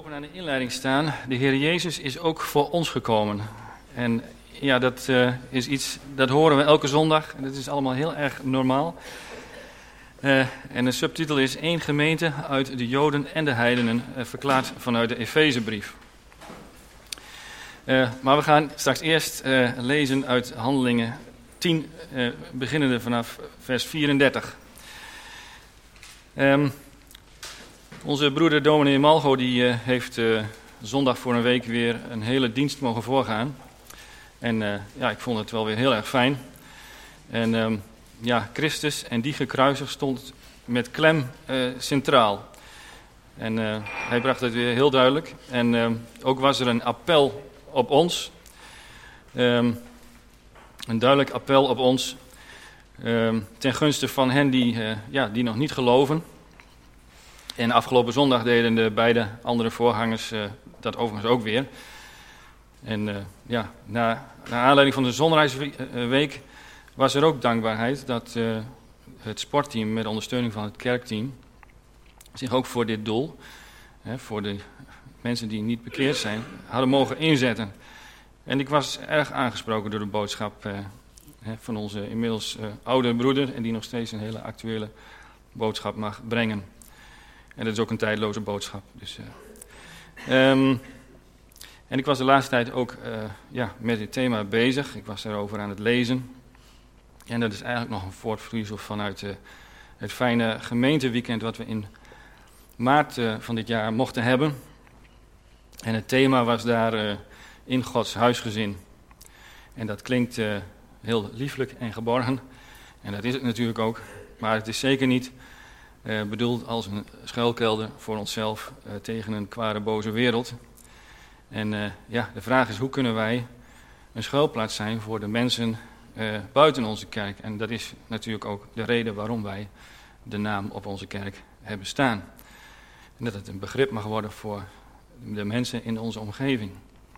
aan de inleiding staan. De Heer Jezus is ook voor ons gekomen. En ja, dat is iets, dat horen we elke zondag. En dat is allemaal heel erg normaal. En de subtitel is 1 gemeente uit de Joden en de heidenen, verklaard vanuit de Efezebrief. Maar we gaan straks eerst lezen uit Handelingen 10, beginnende vanaf vers 34. Onze broeder dominee Malgo die heeft zondag voor een week weer een hele dienst mogen voorgaan. En ja, ik vond het wel weer heel erg fijn. En ja, Christus en die gekruisigd stond met klem centraal. En hij bracht het weer heel duidelijk. En ook was er een appel op ons. Een duidelijk appel op ons. Ten gunste van hen die nog niet geloven. En afgelopen zondag deden de beide andere voorgangers dat overigens ook weer. En ja, na aanleiding van de Zonreisweek was er ook dankbaarheid dat het sportteam met ondersteuning van het kerkteam zich ook voor dit doel, voor de mensen die niet bekeerd zijn, hadden mogen inzetten. En ik was erg aangesproken door de boodschap van onze inmiddels oude broeder en die nog steeds een hele actuele boodschap mag brengen. En dat is ook een tijdloze boodschap. Dus, en ik was de laatste tijd ook met dit thema bezig. Ik was daarover aan het lezen. En dat is eigenlijk nog een voortvloeisel vanuit het fijne gemeenteweekend wat we in maart van dit jaar mochten hebben. En het thema was daar in Gods huisgezin. En dat klinkt heel lieflijk en geborgen. En dat is het natuurlijk ook. Maar het is zeker niet bedoeld als een schuilkelder voor onszelf tegen een kwade boze wereld. En de vraag is, hoe kunnen wij een schuilplaats zijn voor de mensen buiten onze kerk? En dat is natuurlijk ook de reden waarom wij de naam op onze kerk hebben staan. En dat het een begrip mag worden voor de mensen in onze omgeving.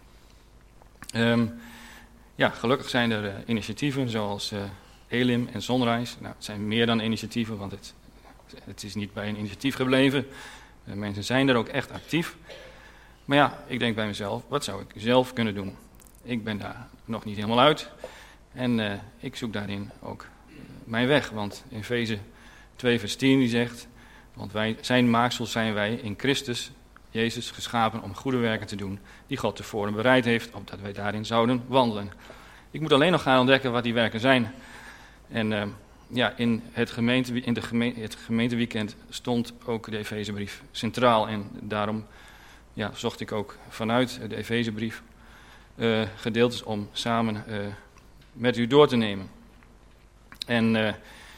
Gelukkig zijn er initiatieven zoals Elim en Zonreis. Nou, het zijn meer dan initiatieven, want het is niet bij een initiatief gebleven. Mensen zijn er ook echt actief. Maar ja, ik denk bij mezelf, wat zou ik zelf kunnen doen? Ik ben daar nog niet helemaal uit. En ik zoek daarin ook mijn weg. Want in Efeze 2 vers 10 die zegt, want zijn maaksel zijn wij in Christus, Jezus, geschapen om goede werken te doen, die God tevoren bereid heeft, opdat wij daarin zouden wandelen. Ik moet alleen nog gaan ontdekken wat die werken zijn. En in het gemeenteweekend stond ook de Efezebrief centraal. En daarom zocht ik ook vanuit de Efezebrief gedeeltes om samen met u door te nemen. En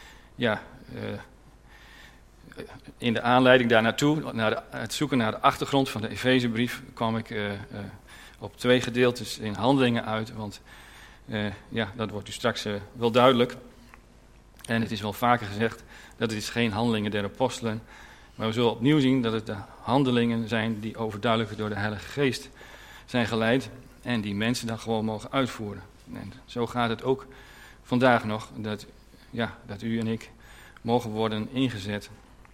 in de aanleiding daar naartoe, het zoeken naar de achtergrond van de Efezebrief, kwam ik op 2 gedeeltes in Handelingen uit. Want dat wordt u straks wel duidelijk. En het is wel vaker gezegd dat het is geen handelingen der apostelen. Maar we zullen opnieuw zien dat het de handelingen zijn die overduidelijk door de Heilige Geest zijn geleid. En die mensen dan gewoon mogen uitvoeren. En zo gaat het ook vandaag nog, dat u en ik mogen worden ingezet.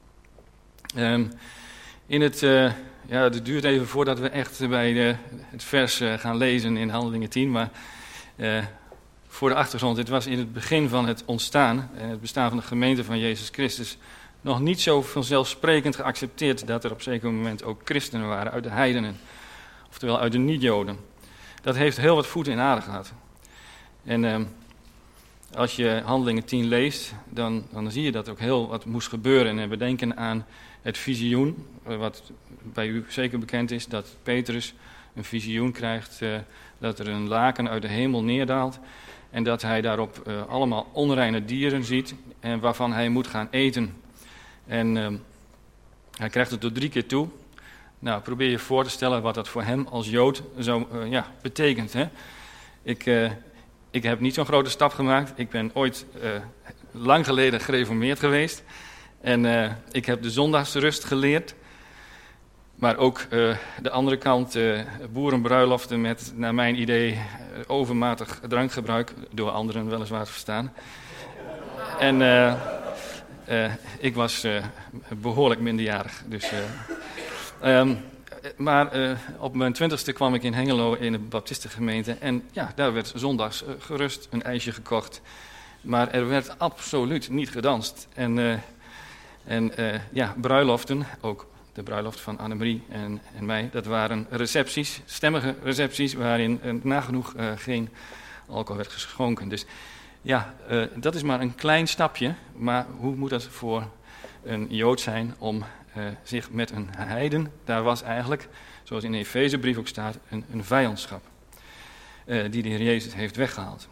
Het duurt even voordat we echt bij het vers gaan lezen in Handelingen 10. Maar voor de achtergrond, het was in het begin van het ontstaan en het bestaan van de gemeente van Jezus Christus nog niet zo vanzelfsprekend geaccepteerd dat er op zeker moment ook christenen waren uit de heidenen, oftewel uit de niet-Joden. Dat heeft heel wat voeten in aarde gehad. En als je Handelingen 10 leest, dan zie je dat ook heel wat moest gebeuren. En we denken aan het visioen, wat bij u zeker bekend is, dat Petrus een visioen krijgt, dat er een laken uit de hemel neerdaalt en dat hij daarop allemaal onreine dieren ziet en waarvan hij moet gaan eten. En hij krijgt het tot 3 keer toe. Nou, probeer je voor te stellen wat dat voor hem als Jood zo betekent. Hè? Ik heb niet zo'n grote stap gemaakt. Ik ben ooit lang geleden gereformeerd geweest. En ik heb de zondagsrust geleerd. Maar ook de andere kant, boerenbruiloften met, naar mijn idee, overmatig drankgebruik. Door anderen weliswaar verstaan. En ik was behoorlijk minderjarig. Dus Maar op mijn 20ste kwam ik in Hengelo in een baptistengemeente. En ja, daar werd zondags gerust een ijsje gekocht. Maar er werd absoluut niet gedanst. En bruiloften, ook de bruiloft van Annemarie en mij, dat waren recepties, stemmige recepties, waarin nagenoeg geen alcohol werd geschonken. Dus ja, dat is maar een klein stapje. Maar hoe moet dat voor een Jood zijn om zich met een heiden, daar was eigenlijk, zoals in de Efezebrief ook staat, een vijandschap die de Heer Jezus heeft weggehaald.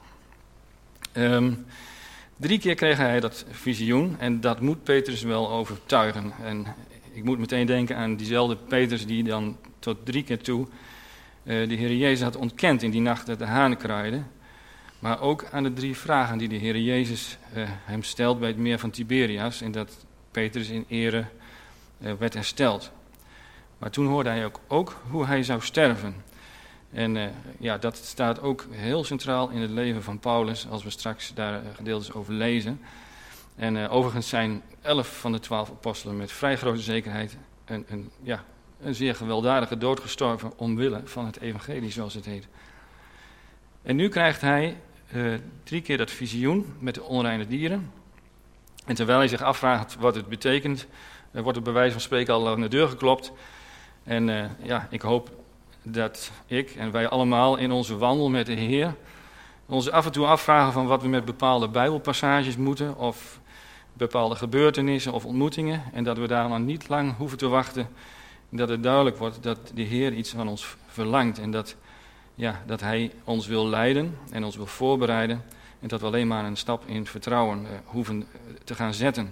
3 keer kreeg hij dat visioen en dat moet Petrus wel overtuigen. En ik moet meteen denken aan diezelfde Petrus die dan tot 3 keer toe de Heer Jezus had ontkend in die nacht dat de haan kraaide. Maar ook aan de 3 vragen die de Heer Jezus hem stelt bij het meer van Tiberias en dat Petrus in ere werd hersteld. Maar toen hoorde hij ook hoe hij zou sterven. En dat staat ook heel centraal in het leven van Paulus, als we straks daar gedeeltes over lezen. En overigens zijn 11 van de 12 apostelen met vrij grote zekerheid een zeer gewelddadige dood gestorven omwille van het evangelie, zoals het heet. En nu krijgt hij 3 keer dat visioen met de onreine dieren. En terwijl hij zich afvraagt wat het betekent, wordt er bij wijze van spreken al aan de deur geklopt. En ik hoop dat ik en wij allemaal in onze wandel met de Heer ons af en toe afvragen van wat we met bepaalde Bijbelpassages moeten, of bepaalde gebeurtenissen of ontmoetingen, en dat we daar dan niet lang hoeven te wachten, dat het duidelijk wordt dat de Heer iets van ons verlangt en dat Hij ons wil leiden en ons wil voorbereiden en dat we alleen maar een stap in vertrouwen hoeven te gaan zetten.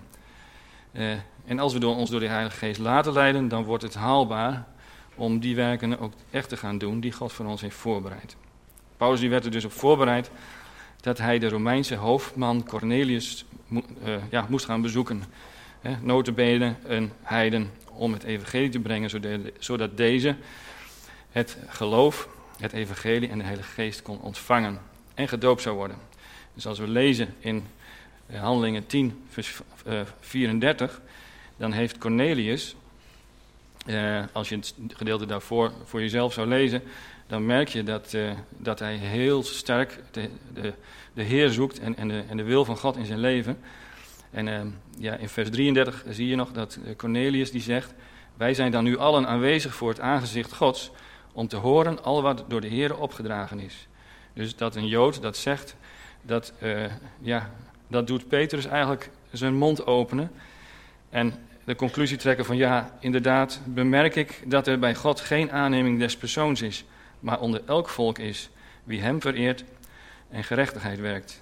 En als we ons door de Heilige Geest laten leiden, dan wordt het haalbaar om die werken ook echt te gaan doen die God voor ons heeft voorbereid. Paulus die werd er dus op voorbereid dat hij de Romeinse hoofdman Cornelius moest gaan bezoeken. Nota bene een heiden om het evangelie te brengen, zodat deze het geloof, het evangelie en de Heilige Geest kon ontvangen en gedoopt zou worden. Dus als we lezen in Handelingen 10, vers 34, dan heeft Cornelius, als je het gedeelte daarvoor voor jezelf zou lezen, dan merk je dat hij heel sterk de Heer zoekt en de wil van God in zijn leven. En in vers 33 zie je nog dat Cornelius die zegt: wij zijn dan nu allen aanwezig voor het aangezicht Gods om te horen al wat door de Heer opgedragen is. Dus dat een Jood dat zegt, dat doet Petrus eigenlijk zijn mond openen en de conclusie trekken van ja, inderdaad bemerk ik dat er bij God geen aanneming des persoons is, maar onder elk volk is wie hem vereert en gerechtigheid werkt.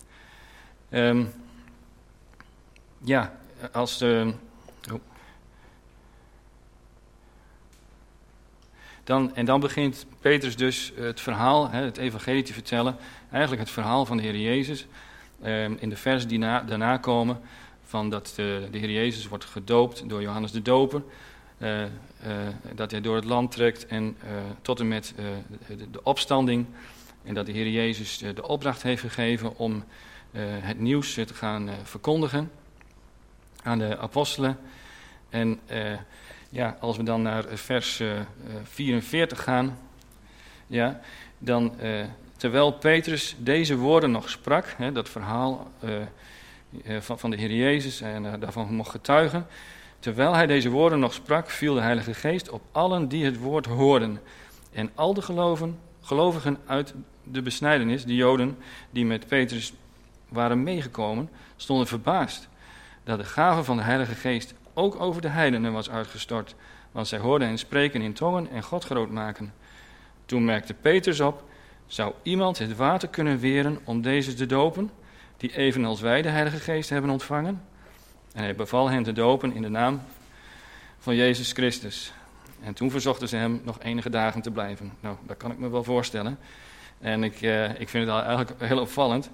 Dan begint Petrus dus het verhaal, het evangelie te vertellen, eigenlijk het verhaal van de Heer Jezus, in de versen die daarna komen, van dat de Heer Jezus wordt gedoopt door Johannes de Doper, dat hij door het land trekt en tot en met de opstanding, en dat de Heer Jezus de opdracht heeft gegeven om het nieuws te gaan verkondigen aan de apostelen. En als we dan naar vers 44 gaan, dan terwijl Petrus deze woorden nog sprak, dat verhaal van de Heer Jezus en daarvan mocht getuigen, terwijl hij deze woorden nog sprak, viel de Heilige Geest op allen die het woord hoorden. En al de gelovigen uit de besnijdenis, de Joden die met Petrus waren meegekomen, stonden verbaasd dat de gave van de Heilige Geest ook over de heidenen was uitgestort, want zij hoorden hen spreken in tongen en God groot maken. Toen merkte Petrus op: zou iemand het water kunnen weren om deze te dopen, die evenals wij de Heilige Geest hebben ontvangen? En hij beval hen te dopen in de naam van Jezus Christus. En toen verzochten ze hem nog enige dagen te blijven. Nou, dat kan ik me wel voorstellen. En ik vind het eigenlijk heel opvallend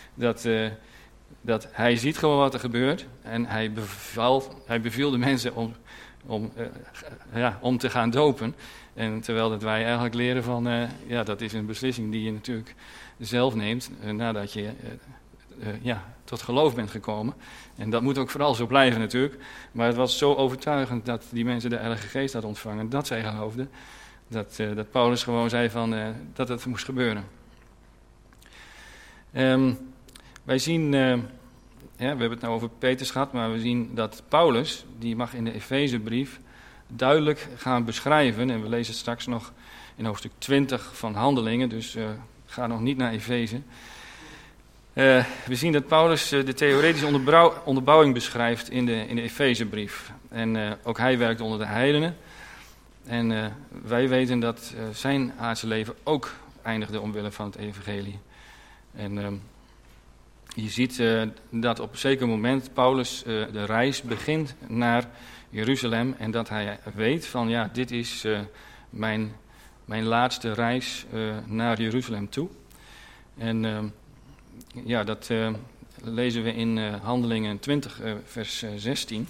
dat hij ziet gewoon wat er gebeurt. En hij beviel de mensen om te gaan dopen. En terwijl dat wij eigenlijk leren van, dat is een beslissing die je natuurlijk zelf neemt, nadat je tot geloof bent gekomen. En dat moet ook vooral zo blijven natuurlijk. Maar het was zo overtuigend dat die mensen de Heilige Geest hadden ontvangen, dat zij geloofden, dat Paulus gewoon zei dat het moest gebeuren. Wij zien, we hebben het nou over Petrus gehad, maar we zien dat Paulus, die mag in de Efezebrief duidelijk gaan beschrijven, en we lezen het straks nog in hoofdstuk 20 van Handelingen, dus ga nog niet naar Efeze. We zien dat Paulus de theoretische onderbouwing beschrijft in de Efezebrief. En ook hij werkt onder de heidenen. En wij weten dat zijn aardse leven ook eindigde omwille van het evangelie. En je ziet dat op een zeker moment Paulus de reis begint naar Jeruzalem. En dat hij weet van dit is mijn laatste reis naar Jeruzalem toe. En dat lezen we in Handelingen 20 vers 16.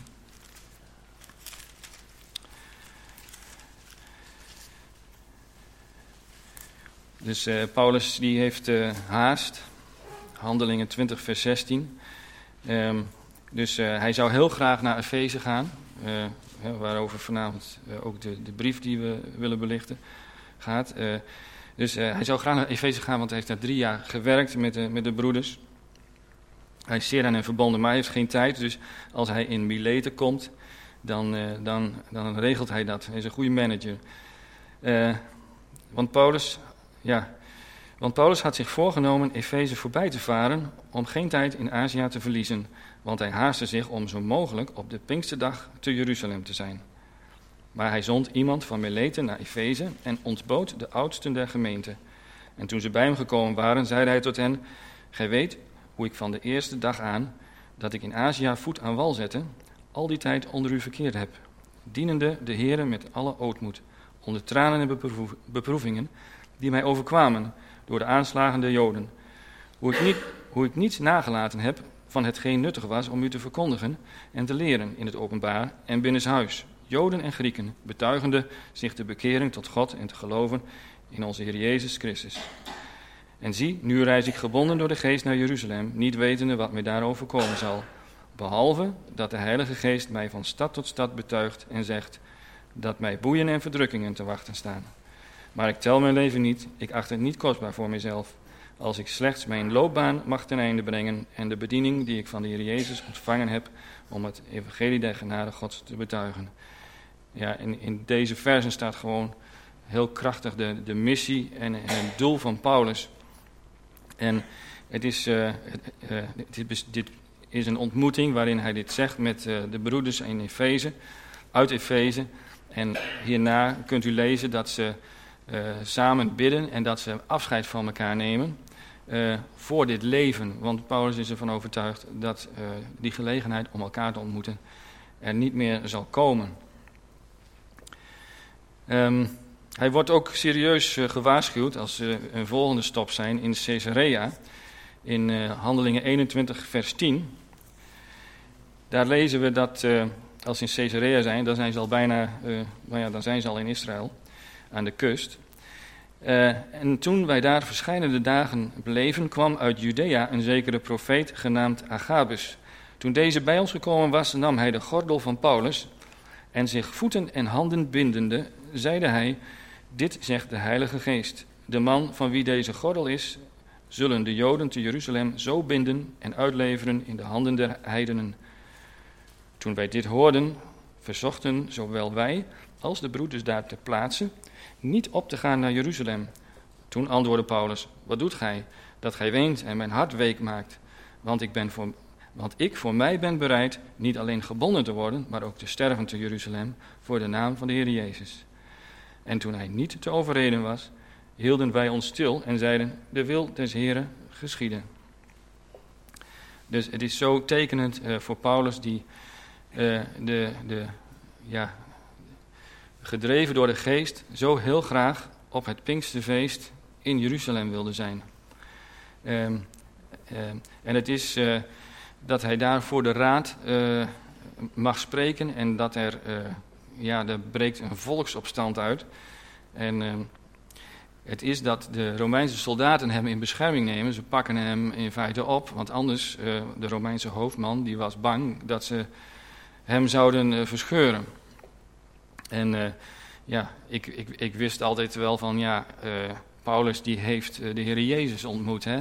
Dus Paulus die heeft haast. Handelingen 20 vers 16. Dus hij zou heel graag naar Efeze gaan. Waarover vanavond ook de brief die we willen belichten gaat. Dus hij zou graag naar Efeze gaan, want hij heeft daar 3 jaar gewerkt met de broeders. Hij is zeer aan hen verbonden, maar hij heeft geen tijd. Dus als hij in Mileten komt, dan regelt hij dat. Hij is een goede manager. Want Paulus had zich voorgenomen Efeze voorbij te varen om geen tijd in Azië te verliezen. Want hij haastte zich om zo mogelijk op de Pinksterdag te Jeruzalem te zijn. Maar hij zond iemand van Mileten naar Efeze en ontbood de oudsten der gemeente. En toen ze bij hem gekomen waren, zeide hij tot hen: Gij weet hoe ik van de eerste dag aan, dat ik in Azië voet aan wal zette, al die tijd onder u verkeerd heb, dienende de Heere met alle ootmoed, onder tranen en beproevingen die mij overkwamen door de aanslagen der Joden. Hoe ik niets nagelaten heb van hetgeen nuttig was om u te verkondigen en te leren in het openbaar en binnenshuis, Joden en Grieken, betuigende zich de bekering tot God en te geloven in onze Heer Jezus Christus. En zie, nu reis ik gebonden door de Geest naar Jeruzalem, niet wetende wat mij daarover komen zal, behalve dat de Heilige Geest mij van stad tot stad betuigt en zegt dat mij boeien en verdrukkingen te wachten staan. Maar ik tel mijn leven niet, ik acht het niet kostbaar voor mijzelf, als ik slechts mijn loopbaan mag ten einde brengen en de bediening die ik van de Heer Jezus ontvangen heb om het evangelie der genade Gods te betuigen. Ja, en in deze versen staat gewoon heel krachtig de missie en het doel van Paulus. En dit is een ontmoeting waarin hij dit zegt met de broeders in Efeze, uit Efeze. En hierna kunt u lezen dat ze samen bidden en dat ze afscheid van elkaar nemen voor dit leven. Want Paulus is ervan overtuigd dat die gelegenheid om elkaar te ontmoeten er niet meer zal komen. Hij wordt ook serieus gewaarschuwd als ze een volgende stop zijn in Caesarea, in Handelingen 21 vers 10. Daar lezen we dat als ze in Caesarea zijn, dan zijn ze al dan zijn ze al in Israël, aan de kust. En toen wij daar verscheidene dagen bleven, kwam uit Judea een zekere profeet genaamd Agabus. Toen deze bij ons gekomen was, nam hij de gordel van Paulus en zich voeten en handen bindende, zeide hij: Dit zegt de Heilige Geest. De man van wie deze gordel is, zullen de Joden te Jeruzalem zo binden en uitleveren in de handen der heidenen. Toen wij dit hoorden, verzochten zowel wij als de broeders daar ter plaatse niet op te gaan naar Jeruzalem. Toen antwoordde Paulus: Wat doet gij, dat gij weent en mijn hart week maakt? Want ik voor mij ben bereid niet alleen gebonden te worden, maar ook te sterven te Jeruzalem voor de naam van de Heer Jezus. En toen hij niet te overreden was, hielden wij ons stil en zeiden: De wil des Heren geschieden. Dus het is zo tekenend voor Paulus die gedreven door de Geest zo heel graag op het Pinksterfeest in Jeruzalem wilde zijn. En het is dat hij daar voor de raad mag spreken en dat er breekt een volksopstand uit. En Het is dat de Romeinse soldaten hem in bescherming nemen. Ze pakken hem in feite op, want anders, de Romeinse hoofdman, die was bang dat ze hem zouden verscheuren. En ik wist altijd wel van, Paulus die heeft de Heer Jezus ontmoet. Hè?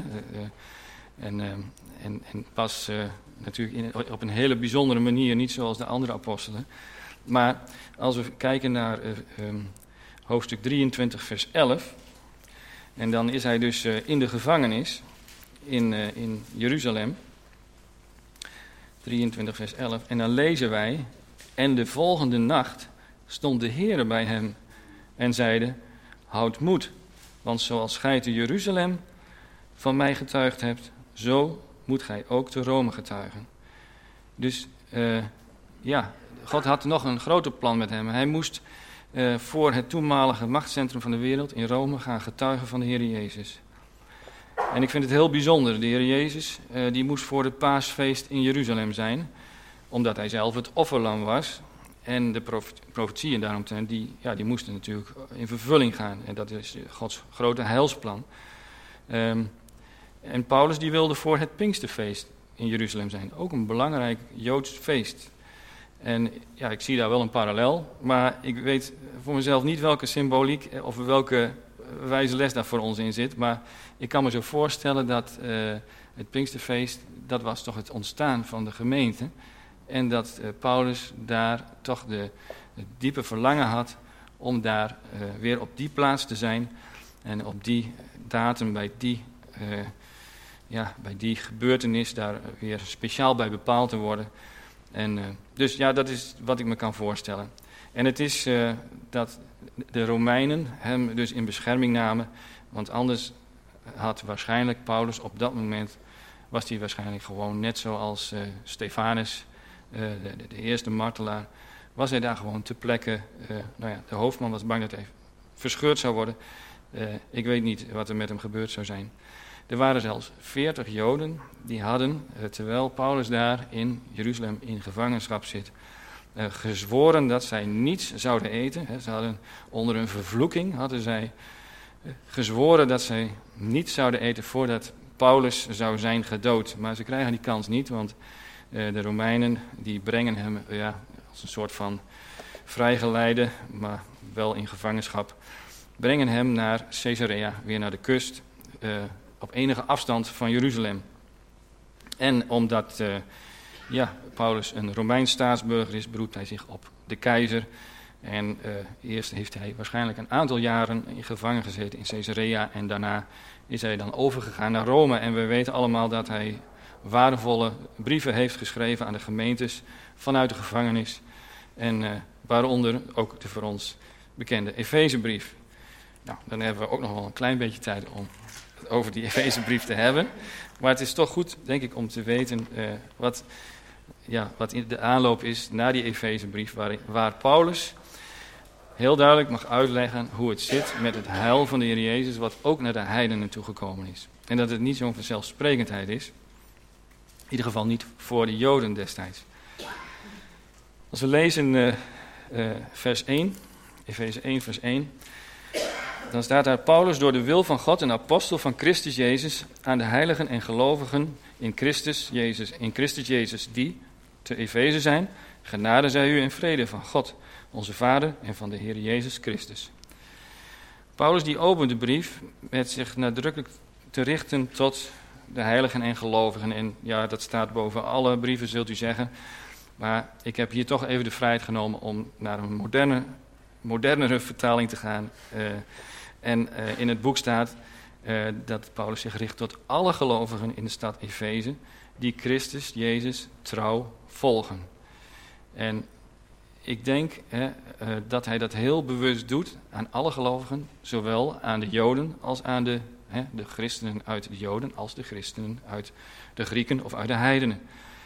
En was natuurlijk op een hele bijzondere manier, niet zoals de andere apostelen. Maar als we kijken naar hoofdstuk 23, vers 11... En dan is hij dus in de gevangenis in Jeruzalem. 23 vers 11. En dan lezen wij: en de volgende nacht stond de Heere bij hem en zeide: houd moed, want zoals gij te Jeruzalem van mij getuigd hebt, zo moet gij ook te Rome getuigen. Dus God had nog een groter plan met hem. Hij moest voor het toenmalige machtscentrum van de wereld in Rome gaan getuigen van de Heer Jezus. En ik vind het heel bijzonder. De Heer Jezus die moest voor het paasfeest in Jeruzalem zijn, omdat hij zelf het offerlam was. En de profetieën daaromtrent, die moesten natuurlijk in vervulling gaan. En dat is Gods grote heilsplan. En Paulus die wilde voor het Pinksterfeest in Jeruzalem zijn. Ook een belangrijk Joods feest. En ik zie daar wel een parallel, maar ik weet voor mezelf niet welke symboliek of welke wijze les daar voor ons in zit. Maar ik kan me zo voorstellen dat het Pinksterfeest, dat was toch het ontstaan van de gemeente. En dat Paulus daar toch het diepe verlangen had om daar weer op die plaats te zijn. En op die datum, bij die gebeurtenis daar weer speciaal bij bepaald te worden. En dus dat is wat ik me kan voorstellen. En het is dat de Romeinen hem dus in bescherming namen, want anders had waarschijnlijk Paulus op dat moment, was hij waarschijnlijk gewoon net zoals Stefanus, de eerste martelaar, was hij daar gewoon ter plekke. De hoofdman was bang dat hij verscheurd zou worden. Ik weet niet wat er met hem gebeurd zou zijn. Er waren zelfs 40 Joden die hadden, terwijl Paulus daar in Jeruzalem in gevangenschap zit, gezworen dat zij niets zouden eten. Ze hadden onder een vervloeking, hadden zij gezworen dat zij niets zouden eten voordat Paulus zou zijn gedood. Maar ze krijgen die kans niet, want de Romeinen die brengen hem als een soort van vrijgeleide, maar wel in gevangenschap, brengen hem naar Caesarea, weer naar de kust, op enige afstand van Jeruzalem. En omdat Paulus een Romeins staatsburger is, beroept hij zich op de keizer. En eerst heeft hij waarschijnlijk een aantal jaren in gevangen gezeten in Caesarea. En daarna is hij dan overgegaan naar Rome. En we weten allemaal dat hij waardevolle brieven heeft geschreven aan de gemeentes vanuit de gevangenis. En waaronder ook de voor ons bekende Efezebrief. Nou, dan hebben we ook nog wel een klein beetje tijd om het over die Efezebrief te hebben. Maar het is toch goed, denk ik, om te weten wat in de aanloop is naar die Efezebrief, waar Paulus heel duidelijk mag uitleggen hoe het zit met het heil van de Heer Jezus, wat ook naar de heidenen toegekomen is. En dat het niet zo'n vanzelfsprekendheid is, in ieder geval niet voor de Joden destijds. Als we lezen vers 1, Efeze 1 vers 1, dan staat daar: Paulus, door de wil van God, een apostel van Christus Jezus, aan de heiligen en gelovigen in Christus Jezus, die te Efeze zijn, genade zij u en vrede van God, onze Vader en van de Heer Jezus Christus. Paulus die opent de brief met zich nadrukkelijk te richten tot de heiligen en gelovigen. En dat staat boven alle brieven, zult u zeggen. Maar ik heb hier toch even de vrijheid genomen om naar een modernere vertaling te gaan. En in het boek staat dat Paulus zich richt tot alle gelovigen in de stad Efeze, die Christus Jezus trouw volgen. En ik denk dat hij dat heel bewust doet aan alle gelovigen, zowel aan de Joden als aan de christenen uit de Joden, als de christenen uit de Grieken of uit de heidenen.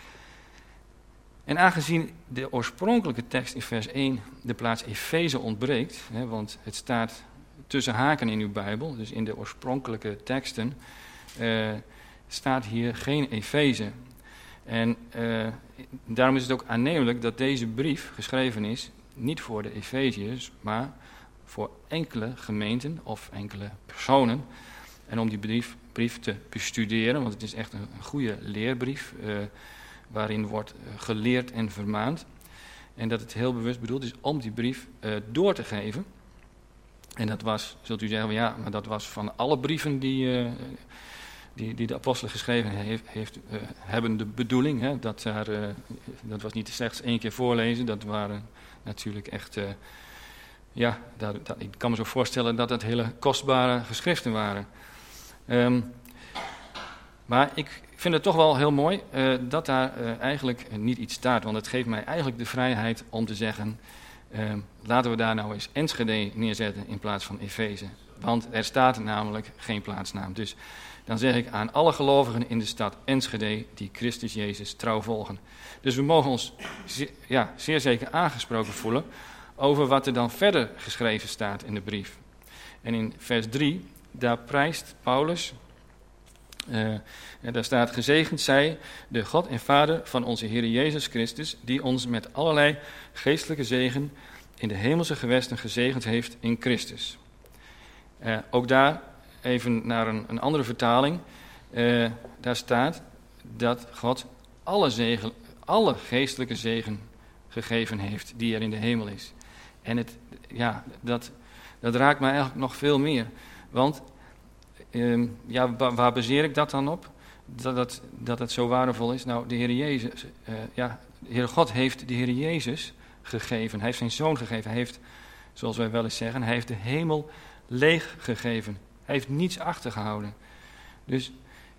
En aangezien de oorspronkelijke tekst in vers 1 de plaats Efeze ontbreekt, want het staat tussen haken in uw Bijbel, dus in de oorspronkelijke teksten staat hier geen Efeze. En daarom is het ook aannemelijk dat deze brief geschreven is, niet voor de Efeziërs, maar voor enkele gemeenten of enkele personen. En om die brief te bestuderen, want het is echt een goede leerbrief, waarin wordt geleerd en vermaand. En dat het heel bewust bedoeld is om die brief door te geven. En dat was, zult u zeggen, ja, maar dat was van alle brieven die de apostelen geschreven hebben de bedoeling. Hè, dat was niet slechts 1 keer voorlezen, dat waren natuurlijk echt... ik kan me zo voorstellen dat het hele kostbare geschriften waren. Maar ik vind het toch wel heel mooi dat daar eigenlijk niet iets staat. Want het geeft mij eigenlijk de vrijheid om te zeggen... laten we daar nou eens Enschede neerzetten in plaats van Efeze. Want er staat namelijk geen plaatsnaam. Dus dan zeg ik aan alle gelovigen in de stad Enschede die Christus Jezus trouw volgen. Dus we mogen ons zeer zeker aangesproken voelen over wat er dan verder geschreven staat in de brief. En in vers 3, daar prijst Paulus... daar staat: gezegend zij de God en Vader van onze Heer Jezus Christus, die ons met allerlei geestelijke zegen in de hemelse gewesten gezegend heeft in Christus. Ook daar even naar een andere vertaling. Daar staat dat God alle geestelijke zegen gegeven heeft die er in de hemel is. En dat raakt mij eigenlijk nog veel meer. Want waar baseer ik dat dan op? Dat het zo waardevol is? Nou, de Heer Jezus, de Heer God heeft de Heer Jezus gegeven. Hij heeft zijn Zoon gegeven. Hij heeft, zoals wij wel eens zeggen, hij heeft de hemel leeg gegeven. Hij heeft niets achtergehouden. Dus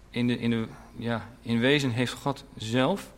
in wezen heeft God zelf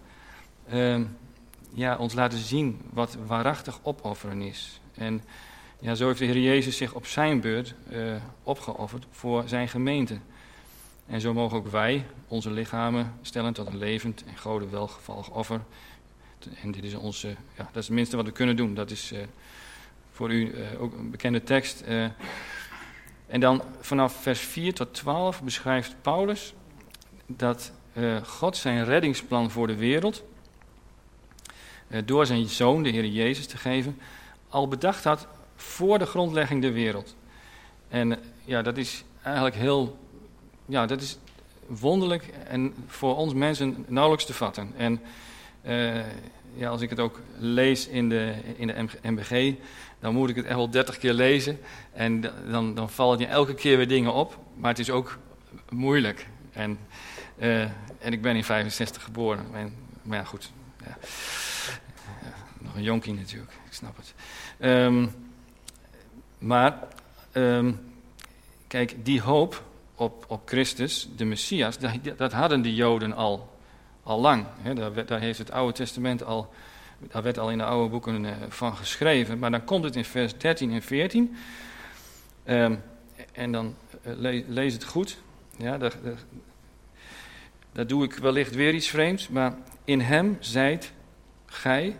ons laten zien wat waarachtig opofferen is. En zo heeft de Heer Jezus zich op zijn beurt opgeofferd voor zijn gemeente. En zo mogen ook wij onze lichamen stellen tot een levend en Gode welgevallig offer. En dit is dat is het minste wat we kunnen doen. Dat is voor u ook een bekende tekst. En dan vanaf vers 4 tot 12 beschrijft Paulus dat God zijn reddingsplan voor de wereld, door zijn Zoon, de Heer Jezus, te geven, al bedacht had voor de grondlegging der wereld. En dat is eigenlijk dat is wonderlijk en voor ons mensen nauwelijks te vatten. En als ik het ook lees in de MBG, dan moet ik het echt wel 30 keer lezen. En dan vallen je elke keer weer dingen op, maar het is ook moeilijk. En ik ben in 65 geboren. Maar ja, goed. Ja. Nog een jonkie natuurlijk, ik snap het. Kijk, die hoop op Christus, de Messias, dat hadden de Joden al lang. Daar heeft het Oude Testament daar werd al in de oude boeken van geschreven. Maar dan komt het in vers 13 en 14. En dan lees het goed. Ja, daar doe ik wellicht weer iets vreemds. Maar in hem zijt gij,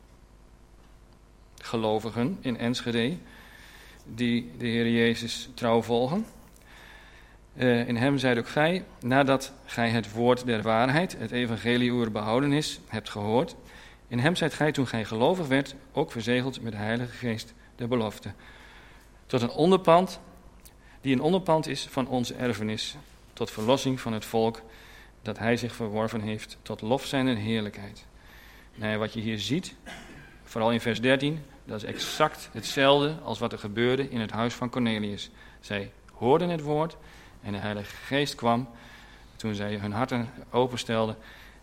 gelovigen in Enschede, die de Heer Jezus trouw volgen. In hem zijt ook gij, nadat gij het woord der waarheid, het evangelie uwer behoudenis, hebt gehoord. In hem zijt gij, toen gij gelovig werd, ook verzegeld met de Heilige Geest der belofte. Tot een onderpand, die een onderpand is van onze erfenis, tot verlossing van het volk, dat hij zich verworven heeft, tot lof zijner heerlijkheid. Nou, wat je hier ziet, vooral in vers 13, dat is exact hetzelfde als wat er gebeurde in het huis van Cornelius. Zij hoorden het woord en de Heilige Geest kwam toen zij hun harten openstelden.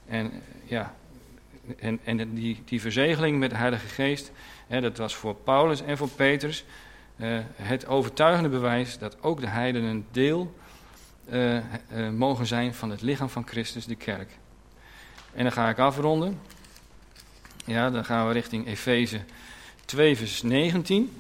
En die verzegeling met de Heilige Geest, dat was voor Paulus en voor Petrus het overtuigende bewijs dat ook de heidenen deel mogen zijn van het lichaam van Christus, de kerk. En dan ga ik afronden. Ja, dan gaan we richting Efeze 2 vers 19.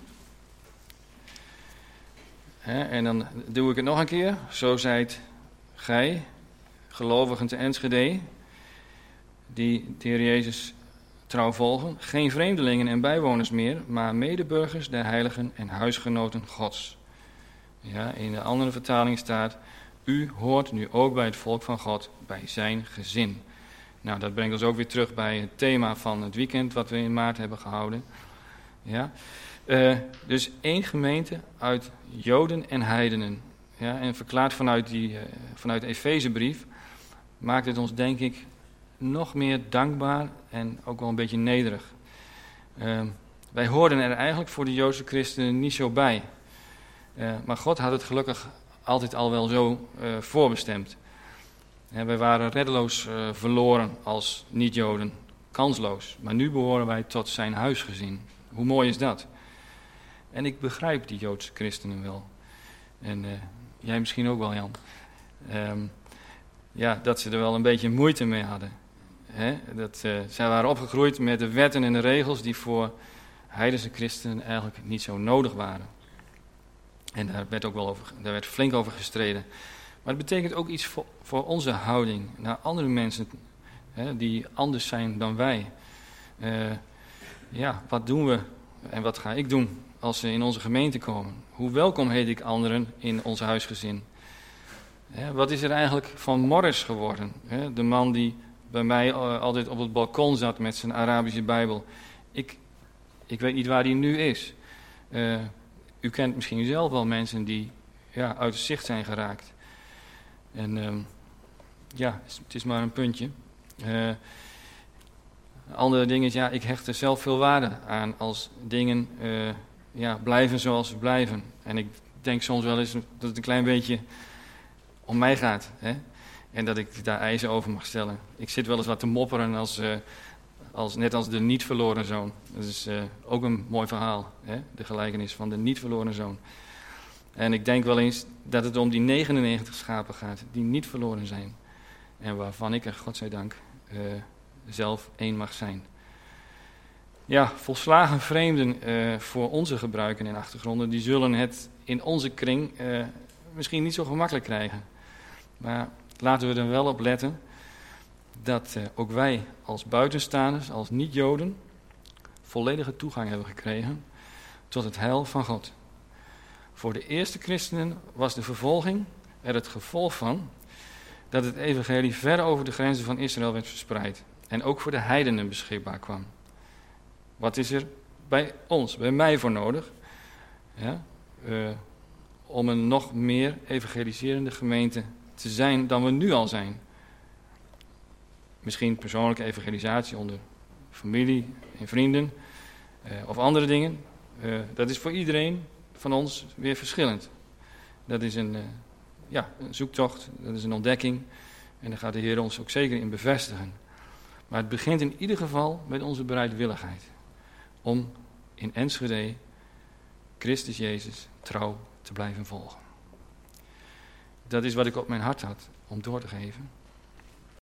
En dan doe ik het nog een keer. Zo zijt gij, gelovigen te Enschede, die de Heer Jezus trouw volgen, geen vreemdelingen en bijwoners meer, maar medeburgers der heiligen en huisgenoten Gods. Ja, in de andere vertaling staat: u hoort nu ook bij het volk van God, bij zijn gezin. Nou, dat brengt ons ook weer terug bij het thema van het weekend wat we in maart hebben gehouden. Ja. Dus één gemeente uit Joden en heidenen. ja, en verklaard vanuit de Efezebrief, maakt het ons, denk ik, nog meer dankbaar en ook wel een beetje nederig. Wij hoorden er eigenlijk voor de Joodse christenen niet zo bij. Maar God had het gelukkig altijd al wel zo voorbestemd. Wij waren reddeloos verloren als niet-Joden, kansloos. Maar nu behoren wij tot zijn huisgezin. Hoe mooi is dat? En ik begrijp die Joodse christenen wel. En jij misschien ook wel, Jan. Dat ze er wel een beetje moeite mee hadden. Zij waren opgegroeid met de wetten en de regels die voor heidense christenen eigenlijk niet zo nodig waren. En daar werd flink over gestreden. Maar het betekent ook iets voor onze houding naar andere mensen die anders zijn dan wij. Wat doen we en wat ga ik doen als ze in onze gemeente komen? Hoe welkom heet ik anderen in ons huisgezin? Wat is er eigenlijk van Morris geworden? De man die bij mij altijd op het balkon zat met zijn Arabische Bijbel. Ik weet niet waar hij nu is. U kent misschien zelf wel mensen die uit het zicht zijn geraakt. En het is maar een puntje. Andere ding is, ik hecht er zelf veel waarde aan als dingen blijven zoals ze blijven. En ik denk soms wel eens dat het een klein beetje om mij gaat. En dat ik daar eisen over mag stellen. Ik zit wel eens wat te mopperen net als de niet verloren zoon. Dat is ook een mooi verhaal, de gelijkenis van de niet verloren zoon. En ik denk wel eens dat het om die 99 schapen gaat, die niet verloren zijn. En waarvan ik er, godzijdank, zelf één mag zijn. Ja, volslagen vreemden voor onze gebruiken en achtergronden, die zullen het in onze kring misschien niet zo gemakkelijk krijgen. Maar laten we er wel op letten dat ook wij als buitenstaanders, als niet-Joden, volledige toegang hebben gekregen tot het heil van God. Voor de eerste christenen was de vervolging er het gevolg van dat het evangelie ver over de grenzen van Israël werd verspreid en ook voor de heidenen beschikbaar kwam. Wat is er bij ons, bij mij voor nodig? Om een nog meer evangeliserende gemeente te zijn dan we nu al zijn. Misschien persoonlijke evangelisatie onder familie en vrienden of andere dingen. Dat is voor iedereen van ons weer verschillend. Dat is een zoektocht, dat is een ontdekking. En daar gaat de Heer ons ook zeker in bevestigen. Maar het begint in ieder geval met onze bereidwilligheid. Om in Enschede Christus Jezus trouw te blijven volgen. Dat is wat ik op mijn hart had om door te geven.